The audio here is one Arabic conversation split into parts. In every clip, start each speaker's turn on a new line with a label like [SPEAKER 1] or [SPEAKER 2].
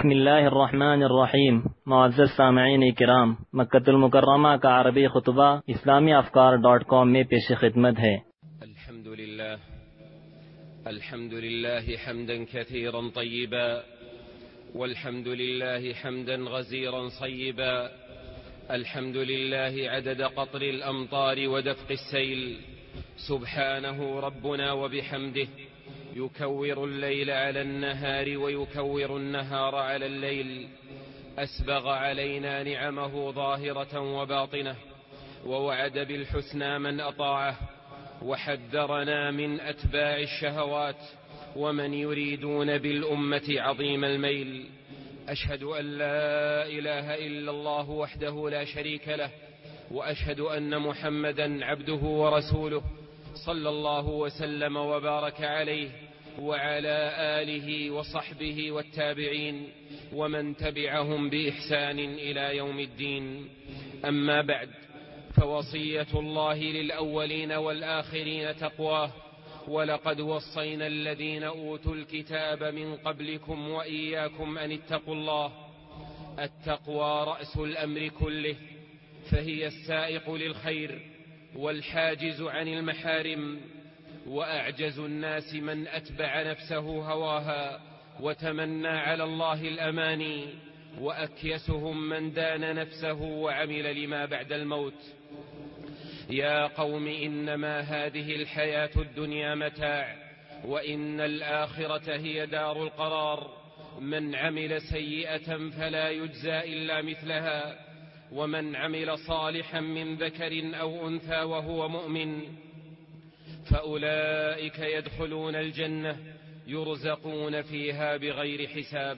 [SPEAKER 1] بسم الله الرحمن الرحیم. معزز سامعین کرام، مکۃ المکرمہ کا عربی خطبہ اسلامی افکار.com میں پیش خدمت ہے۔
[SPEAKER 2] الحمد لله حمدا كثيرا طيبا، والحمد لله حمدا غزيرا صيبا. الحمد لله عدد قطر الأمطار ودفق السيل، سبحانه ربنا وبحمده يكور الليل على النهار ويكور النهار على الليل. أسبغ علينا نعمه ظاهرة وباطنة، ووعد بالحسنى من أطاعه، وحذرنا من أتباع الشهوات ومن يريدون بالأمة عظيم الميل. أشهد أن لا إله إلا الله وحده لا شريك له، وأشهد أن محمدا عبده ورسوله، صلى الله وسلم وبارك عليه وعلى آله وصحبه والتابعين ومن تبعهم بإحسان إلى يوم الدين. أما بعد، فوصية الله للأولين والآخرين تقواه، ولقد وصينا الذين أوتوا الكتاب من قبلكم وإياكم أن اتقوا الله. التقوى رأس الأمر كله، فهي السائق للخير والحاجز عن المحارم. وأعجز الناس من أتبع نفسه هواها وتمنى على الله الأماني، وأكيسهم من دان نفسه وعمل لما بعد الموت. يا قوم، إنما هذه الحياة الدنيا متاع، وإن الآخرة هي دار القرار. من عمل سيئة فلا يجزى إلا مثلها، ومن عمل صالحا من ذكر أو أنثى وهو مؤمن فأولئك يدخلون الجنة يرزقون فيها بغير حساب.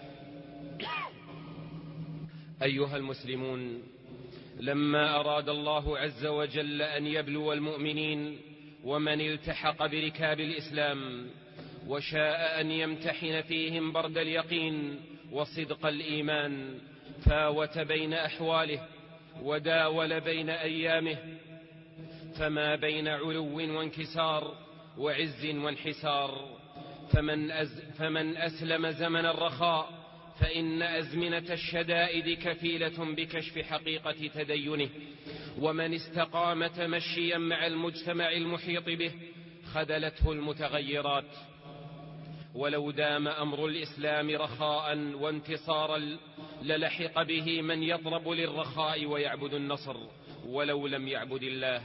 [SPEAKER 2] أيها المسلمون، لما أراد الله عز وجل أن يبلو المؤمنين ومن التحق بركاب الإسلام، وشاء أن يمتحن فيهم برد اليقين وصدق الإيمان، فاوت بين أحواله وداول بين أيامه، فما بين علو وانكسار وعز وانحسار. فمن أسلم زمن الرخاء فإن أزمنة الشدائد كفيلة بكشف حقيقة تدينه، ومن استقام تمشيا مع المجتمع المحيط به خذلته المتغيرات. ولو دام أمر الإسلام رخاء وانتصارا للحق به من يطلب للرخاء ويعبد النصر ولو لم يعبد الله.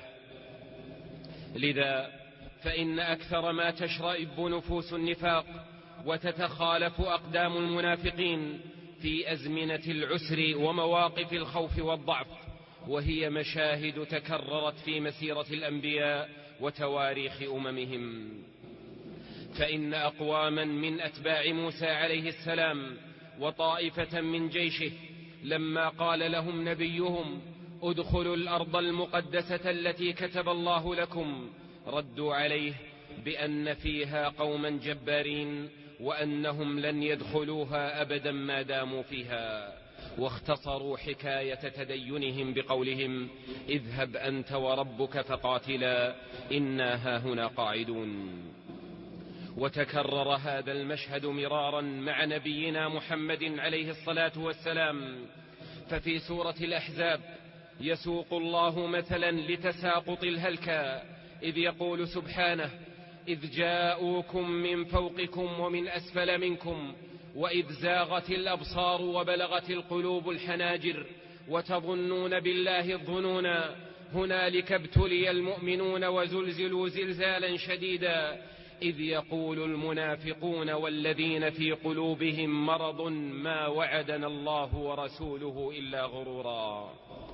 [SPEAKER 2] لذا فإن أكثر ما تشرئب نفوس النفاق وتتخالف أقدام المنافقين في أزمنة العسر ومواقف الخوف والضعف، وهي مشاهد تكررت في مسيرة الأنبياء وتواريخ أممهم. فإن أقواما من أتباع موسى عليه السلام وطائفة من جيشه لما قال لهم نبيهم ادخلوا الأرض المقدسة التي كتب الله لكم، ردوا عليه بأن فيها قوما جبارين، وأنهم لن يدخلوها أبدا ما داموا فيها. واختصروا حكاية تدينهم بقولهم اذهب أنت وربك فقاتلا إنا هاهنا قاعدون. وتكرر هذا المشهد مرارا مع نبينا محمد عليه الصلاة والسلام. ففي سورة الأحزاب يسوق الله مثلا لتساقط الهلكى، إذ يقول سبحانه إذ جاءوكم من فوقكم ومن أسفل منكم وإذ زاغت الأبصار وبلغت القلوب الحناجر وتظنون بالله الظنونا هنالك ابتلي المؤمنون وزلزلوا زلزالا شديدا إذ يقول المنافقون والذين في قلوبهم مرض ما وعدنا الله ورسوله إلا غرورا.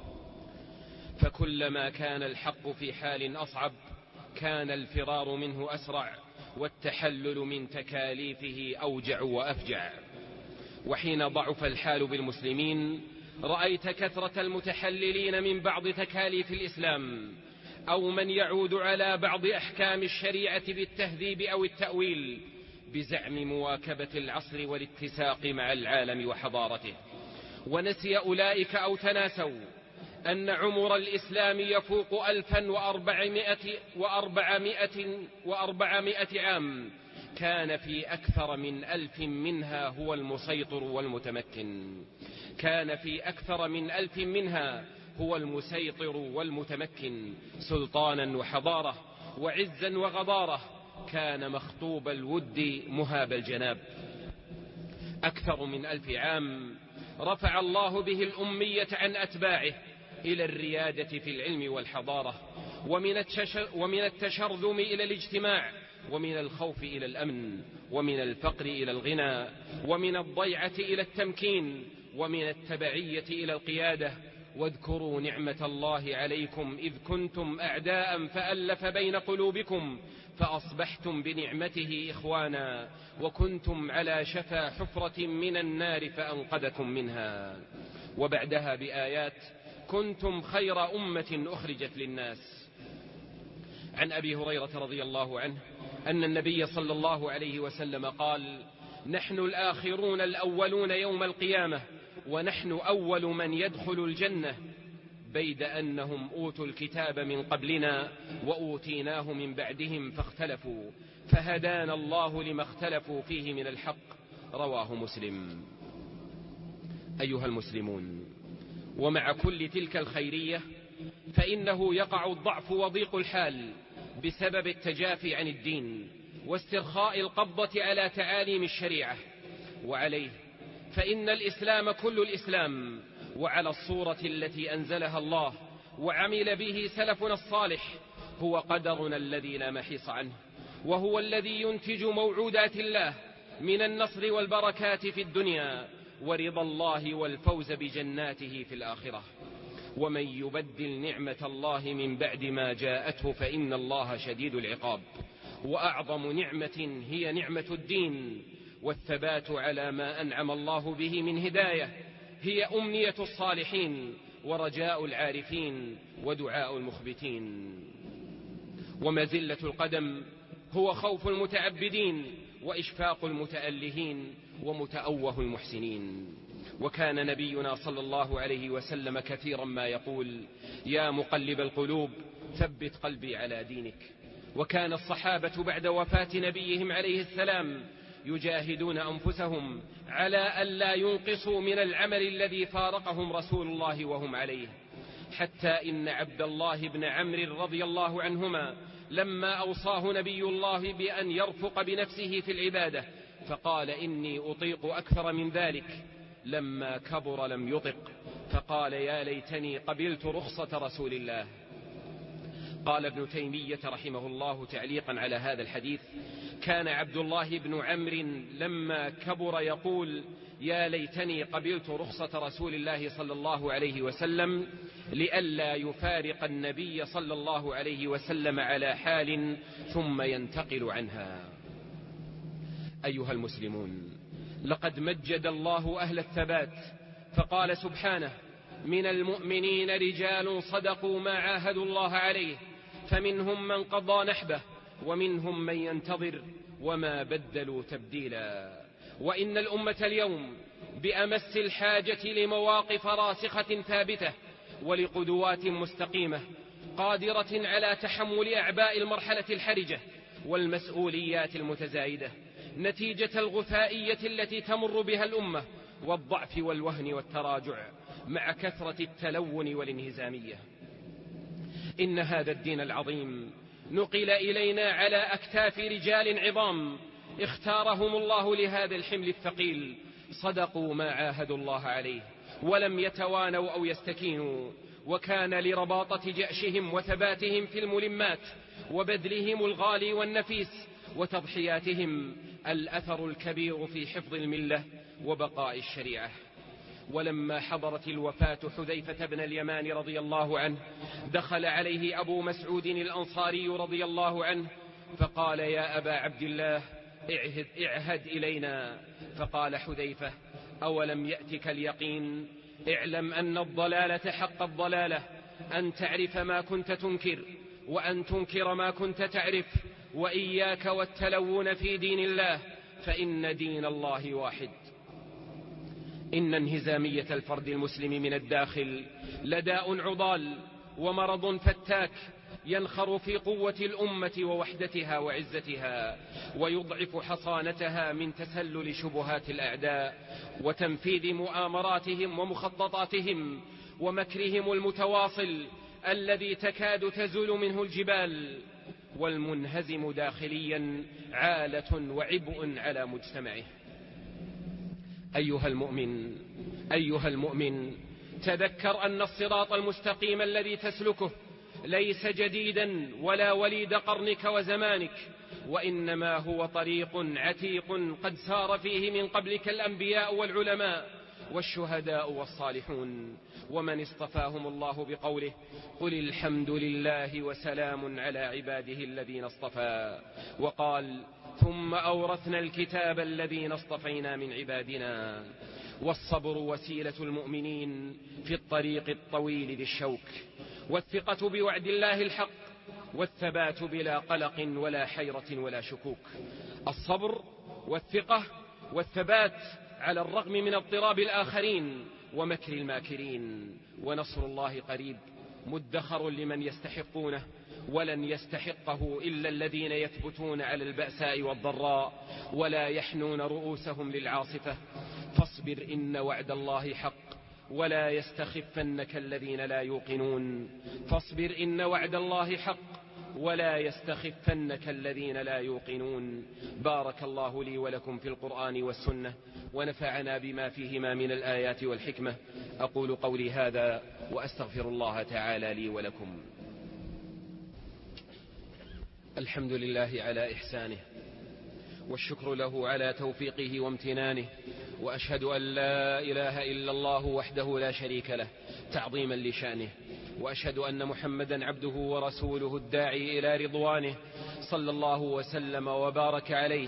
[SPEAKER 2] فكلما كان الحق في حال أصعب كان الفرار منه أسرع، والتحلل من تكاليفه أوجع وأفجع. وحين ضعف الحال بالمسلمين رأيت كثرة المتحللين من بعض تكاليف الإسلام، أو من يعود على بعض أحكام الشريعة بالتهذيب أو التأويل بزعم مواكبة العصر والاتساق مع العالم وحضارته. ونسي أولئك أو تناسوا أن عمر الإسلام يفوق 1400 عام، كان في أكثر من 1000 منها هو المسيطر والمتمكن. كان في أكثر من 1000 منها هو المسيطر والمتمكن، سلطانا وحضارة وعزا وغضارة. كان مخطوب الود مهاب الجناب. أكثر من 1000 عام رفع الله به الأمية عن أتباعه إلى الريادة في العلم والحضارة، ومن التشرذم إلى الاجتماع، ومن الخوف إلى الأمن، ومن الفقر إلى الغنى، ومن الضيعة إلى التمكين، ومن التبعية إلى القيادة. واذكروا نعمة الله عليكم إذ كنتم أعداء فألف بين قلوبكم فأصبحتم بنعمته إخوانا وكنتم على شفا حفرة من النار فأنقذكم منها. وبعدها بآيات: كنتم خير أمة أخرجت للناس. عن أبي هريرة رضي الله عنه أن النبي صلى الله عليه وسلم قال: نحن الآخرون الأولون يوم القيامة، ونحن أول من يدخل الجنة، بيد أنهم أوتوا الكتاب من قبلنا وأوتيناه من بعدهم فاختلفوا فهدانا الله لما اختلفوا فيه من الحق. رواه مسلم. أيها المسلمون، ومع كل تلك الخيرية فإنه يقع الضعف وضيق الحال بسبب التجافي عن الدين واسترخاء القبضة على تعاليم الشريعة. وعليه فإن الإسلام كل الإسلام وعلى الصورة التي أنزلها الله وعمل به سلفنا الصالح هو قدرنا الذي لا محيص عنه، وهو الذي ينتج موعودات الله من النصر والبركات في الدنيا ورضا الله والفوز بجناته في الآخرة. ومن يبدل نعمة الله من بعد ما جاءته فإن الله شديد العقاب. وأعظم نعمة هي نعمة الدين والثبات على ما أنعم الله به من هداية، هي أمنية الصالحين ورجاء العارفين ودعاء المخبتين. ومزلة القدم هو خوف المتعبدين وإشفاق المتألهين ومتأوه المحسنين. وكان نبينا صلى الله عليه وسلم كثيرا ما يقول: يا مقلب القلوب ثبت قلبي على دينك. وكان الصحابة بعد وفاة نبيهم عليه السلام يجاهدون أنفسهم على ألا ينقصوا من العمل الذي فارقهم رسول الله وهم عليه، حتى إن عبد الله بن عمرو رضي الله عنهما لما أوصاه نبي الله بأن يرفق بنفسه في العبادة فقال: إني أطيق أكثر من ذلك، لما كبر لم يطق فقال: يا ليتني قبلت رخصة رسول الله. قال ابن تيمية رحمه الله تعليقا على هذا الحديث: كان عبد الله بن عمرو لما كبر يقول: يا ليتني قبلت رخصة رسول الله صلى الله عليه وسلم، لئلا يفارق النبي صلى الله عليه وسلم على حال ثم ينتقل عنها. أيها المسلمون، لقد مجد الله أهل الثبات فقال سبحانه: من المؤمنين رجال صدقوا ما عاهدوا الله عليه فمنهم من قضى نحبه ومنهم من ينتظر وما بدلوا تبديلا. وإن الأمة اليوم بأمس الحاجة لمواقف راسخة ثابتة ولقدوات مستقيمة قادرة على تحمل أعباء المرحلة الحرجة والمسؤوليات المتزايدة نتيجة الغثائية التي تمر بها الأمة والضعف والوهن والتراجع مع كثرة التلون والانهزامية. إن هذا الدين العظيم نقل إلينا على أكتاف رجال عظام اختارهم الله لهذا الحمل الثقيل، صدقوا ما عاهدوا الله عليه ولم يتوانوا أو يستكينوا، وكان لرباطة جأشهم وثباتهم في الملمات وبذلهم الغالي والنفيس وتضحياتهم الأثر الكبير في حفظ الملة وبقاء الشريعة. ولما حضرت الوفاة حذيفة بن اليمان رضي الله عنه دخل عليه أبو مسعود الأنصاري رضي الله عنه فقال: يا أبا عبد الله اعهد إلينا. فقال حذيفة: أولم يأتك اليقين؟ اعلم أن الضلالة حق الضلالة أن تعرف ما كنت تنكر وأن تنكر ما كنت تعرف، وإياك والتلون في دين الله فإن دين الله واحد. إن انهزامية الفرد المسلم من الداخل لداء عضال ومرض فتاك ينخر في قوة الأمة ووحدتها وعزتها، ويضعف حصانتها من تسلل شبهات الأعداء وتنفيذ مؤامراتهم ومخططاتهم ومكرهم المتواصل الذي تكاد تزول منه الجبال، والمنهزم داخليا عالة وعبء على مجتمعه. أيها المؤمن، تذكر أن الصراط المستقيم الذي تسلكه ليس جديدا ولا وليد قرنك وزمانك، وإنما هو طريق عتيق قد سار فيه من قبلك الأنبياء والعلماء والشهداء والصالحون، ومن اصطفاهم الله بقوله: قل الحمد لله وسلام على عباده الذين اصطفى. وقال: ثم أورثنا الكتاب الذين اصطفينا من عبادنا. والصبر وسيلة المؤمنين في الطريق الطويل ذي الشوك، والثقة بوعد الله الحق، والثبات بلا قلق ولا حيرة ولا شكوك. الصبر والثقة والثبات على الرغم من اضطراب الآخرين ومكر الماكرين. ونصر الله قريب مدخر لمن يستحقونه، ولن يستحقه إلا الذين يثبتون على البأساء والضراء ولا يحنون رؤوسهم للعاصفة. فاصبر إن وعد الله حق ولا يستخفنك الذين لا يوقنون. فاصبر إن وعد الله حق ولا يستخفنك الذين لا يوقنون. بارك الله لي ولكم في القرآن والسنة، ونفعنا بما فيهما من الآيات والحكمة. أقول قولي هذا وأستغفر الله تعالى لي ولكم. الحمد لله على إحسانه، والشكر له على توفيقه وامتنانه، وأشهد أن لا إله إلا الله وحده لا شريك له تعظيما لشأنه، وأشهد أن محمدا عبده ورسوله الداعي إلى رضوانه، صلى الله وسلم وبارك عليه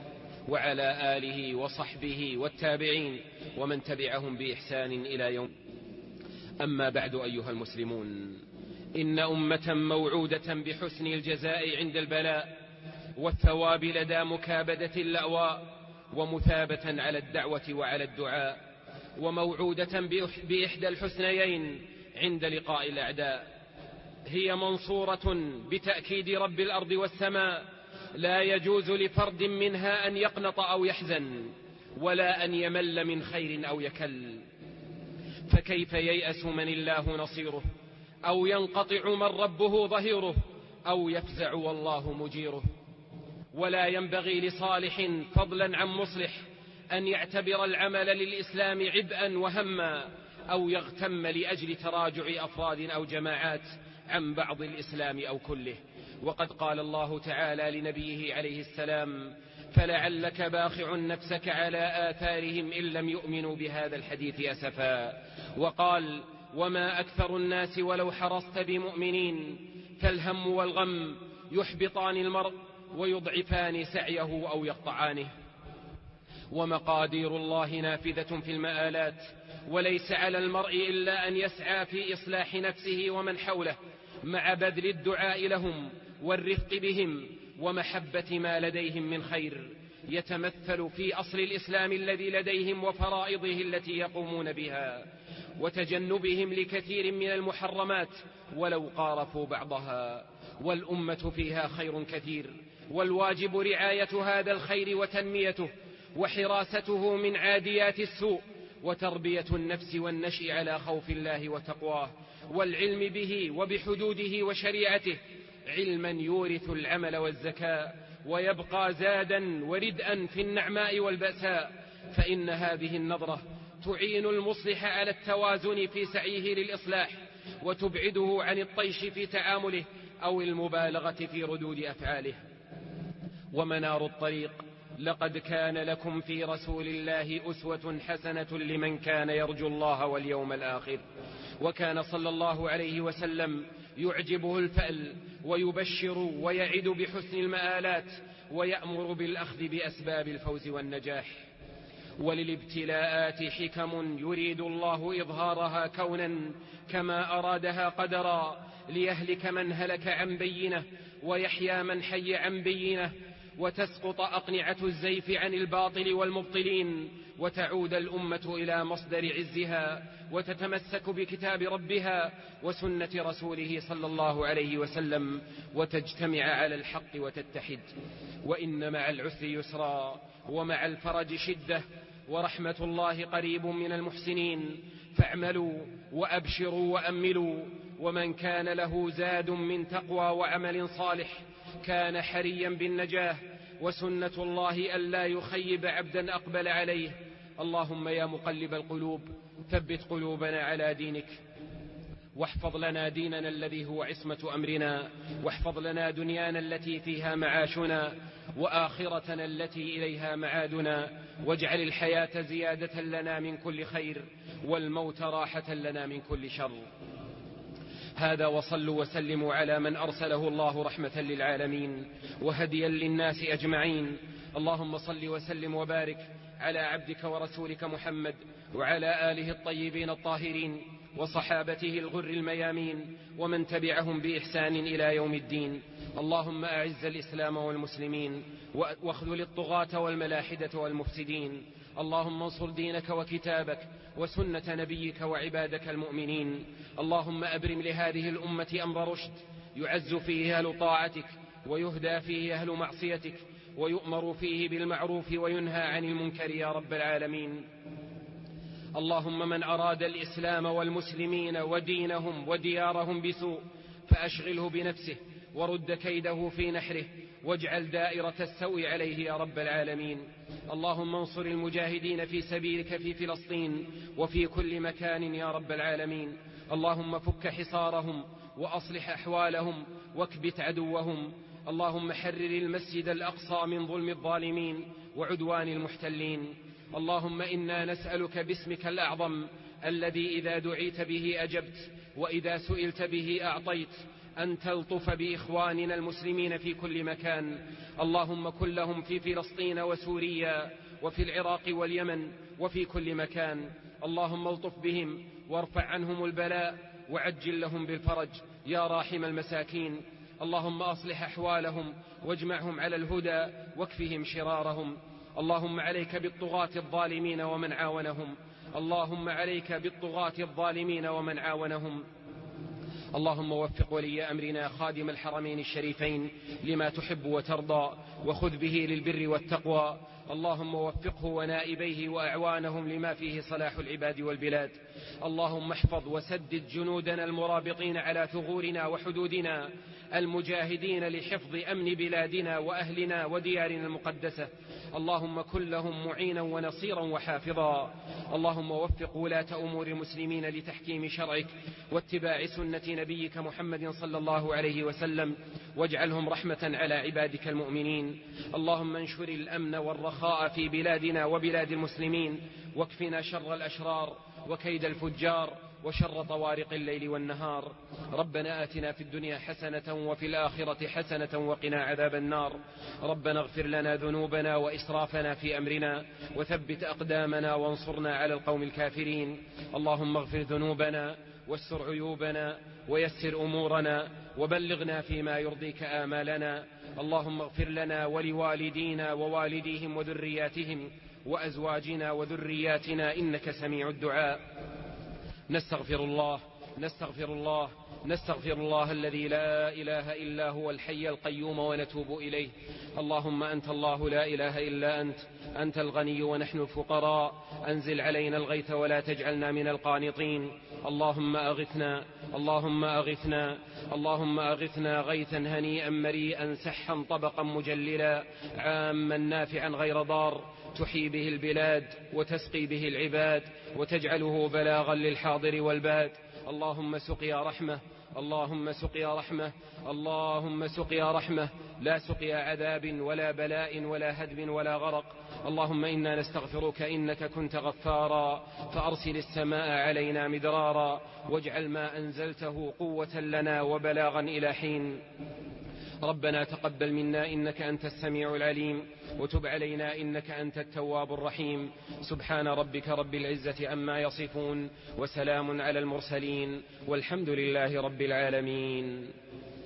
[SPEAKER 2] وعلى آله وصحبه والتابعين ومن تبعهم بإحسان إلى يوم. أما بعد، أيها المسلمون، إن أمة موعودة بحسن الجزاء عند البلاء والثواب لدى مكابدة اللأواء، ومثابة على الدعوة وعلى الدعاء، وموعودة بإحدى الحسنيين عند لقاء الأعداء. هي منصورة بتأكيد رب الأرض والسماء، لا يجوز لفرد منها أن يقنط أو يحزن، ولا أن يمل من خير أو يكل. فكيف ييأس من الله نصيره، أو ينقطع من ربه ظهيره، أو يفزع والله مجيره. ولا ينبغي لصالح فضلا عن مصلح أن يعتبر العمل للإسلام عبئا وهما، أو يغتم لأجل تراجع أفراد أو جماعات عن بعض الإسلام أو كله. وقد قال الله تعالى لنبيه عليه السلام: فلعلك باخع نفسك على آثارهم إن لم يؤمنوا بهذا الحديث أسفا. وقال: وما أكثر الناس ولو حرصت بمؤمنين، فالهم والغم يحبطان المرء ويضعفان سعيه أو يقطعانه. ومقادير الله نافذة في المآلات، وليس على المرء إلا أن يسعى في إصلاح نفسه ومن حوله، مع بذل الدعاء لهم والرفق بهم ومحبة ما لديهم من خير، يتمثل في أصل الإسلام الذي لديهم وفرائضه التي يقومون بها، وتجنبهم لكثير من المحرمات ولو قارفوا بعضها. والأمة فيها خير كثير، والواجب رعاية هذا الخير وتنميته وحراسته من عاديات السوء، وتربية النفس والنشء على خوف الله وتقواه، والعلم به وبحدوده وشريعته، علما يورث العمل والزكاء، ويبقى زادا وردءا في النعماء والبأساء. فإن هذه النظرة تعين المصلح على التوازن في سعيه للإصلاح، وتبعده عن الطيش في تعامله أو المبالغة في ردود أفعاله. ومنار الطريق: لقد كان لكم في رسول الله أسوة حسنة لمن كان يرجو الله واليوم الآخر. وكان صلى الله عليه وسلم يعجبه الفأل، ويبشر ويعد بحسن المآلات، ويأمر بالأخذ بأسباب الفوز والنجاح. وللابتلاءات حكم يريد الله إظهارها كونا كما أرادها قدرا، ليهلك من هلك عن بينه ويحيى من حي عن بينه، وتسقط أقنعة الزيف عن الباطل والمبطلين، وتعود الأمة إلى مصدر عزها، وتتمسك بكتاب ربها وسنة رسوله صلى الله عليه وسلم، وتجتمع على الحق وتتحد. وإن مع العسر يسرا، ومع الفرج شدة، ورحمة الله قريب من المحسنين. فاعملوا وأبشروا وأملوا، ومن كان له زاد من تقوى وعمل صالح كان حريا بالنجاة، وسنة الله ألا يخيب عبدا أقبل عليه. اللهم يا مقلب القلوب ثبت قلوبنا على دينك، واحفظ لنا ديننا الذي هو عصمة أمرنا، واحفظ لنا دنيانا التي فيها معاشنا، وآخرتنا التي إليها معادنا، واجعل الحياة زيادة لنا من كل خير، والموت راحة لنا من كل شر. هذا وصلوا وسلموا على من أرسله الله رحمة للعالمين وهديا للناس أجمعين. اللهم صل وسلم وبارك على عبدك ورسولك محمد، وعلى آله الطيبين الطاهرين، وصحابته الغر الميامين، ومن تبعهم بإحسان إلى يوم الدين. اللهم أعز الإسلام والمسلمين، واخذل الطغاة والملاحدة والمفسدين. اللهم انصر دينك وكتابك وسنة نبيك وعبادك المؤمنين. اللهم أبرم لهذه الأمة أمر رشد، يعز فيه أهل طاعتك، ويهدى فيه أهل معصيتك، ويؤمر فيه بالمعروف وينهى عن المنكر يا رب العالمين. اللهم من أراد الإسلام والمسلمين ودينهم وديارهم بسوء فأشغله بنفسه، ورد كيده في نحره، واجعل دائرة السوء عليه يا رب العالمين. اللهم انصر المجاهدين في سبيلك في فلسطين وفي كل مكان يا رب العالمين. اللهم فك حصارهم وأصلح أحوالهم واكبت عدوهم. اللهم حرر المسجد الأقصى من ظلم الظالمين وعدوان المحتلين. اللهم إنا نسألك باسمك الأعظم الذي إذا دعيت به أجبت، وإذا سئلت به أعطيت، أن تلطف بإخواننا المسلمين في كل مكان. اللهم كن لهم في فلسطين وسوريا وفي العراق واليمن وفي كل مكان. اللهم الطف بهم وارفع عنهم البلاء وعجل لهم بالفرج يا راحم المساكين. اللهم أصلح أحوالهم واجمعهم على الهدى واكفهم شرارهم. اللهم عليك بالطغاة الظالمين ومن عاونهم. اللهم عليك بالطغاة الظالمين ومن عاونهم. اللهم وفق ولي أمرنا خادم الحرمين الشريفين لما تحب وترضى، وخذ به للبر والتقوى. اللهم وفقه ونائبيه وأعوانهم لما فيه صلاح العباد والبلاد. اللهم احفظ وسدد جنودنا المرابطين على ثغورنا وحدودنا، المجاهدين لحفظ أمن بلادنا وأهلنا وديارنا المقدسة. اللهم كن لهم معينا ونصيرا وحافظا. اللهم وفق ولاة أمور المسلمين لتحكيم شرعك واتباع سنة نبيك محمد صلى الله عليه وسلم، واجعلهم رحمة على عبادك المؤمنين. اللهم انشر الأمن والرخاء في بلادنا وبلاد المسلمين، واكفنا شر الأشرار وكيد الفجار وشر طوارق الليل والنهار. ربنا آتنا في الدنيا حسنة وفي الآخرة حسنة وقنا عذاب النار. ربنا اغفر لنا ذنوبنا وإسرافنا في أمرنا، وثبت أقدامنا وانصرنا على القوم الكافرين. اللهم اغفر ذنوبنا واستر عيوبنا ويسر أمورنا، وبلغنا فيما يرضيك آمالنا. اللهم اغفر لنا ولوالدينا ووالديهم وذرياتهم وأزواجنا وذرياتنا إنك سميع الدعاء. نستغفر الله الذي لا إله إلا هو الحي القيوم ونتوب إليه. اللهم أنت الله لا إله إلا أنت الغني ونحن الفقراء. أنزل علينا الغيث ولا تجعلنا من القانطين. اللهم أغثنا غيثا هنيئا مريئا سحا طبقا مجللا عاما نافعا غير ضار، تحيي به البلاد وتسقي به العباد، وتجعله بلاغا للحاضر والباد. اللهم سقيا رحمة لا سقيا عذاب ولا بلاء ولا هدم ولا غرق. اللهم إنا نستغفرك إنك كنت غفارا، فأرسل السماء علينا مدرارا، واجعل ما أنزلته قوة لنا وبلاغا إلى حين. ربنا تقبل منا إنك أنت السميع العليم، وتب علينا إنك أنت التواب الرحيم. سبحان ربك رب العزة عما يصفون، وسلام على المرسلين، والحمد لله رب العالمين.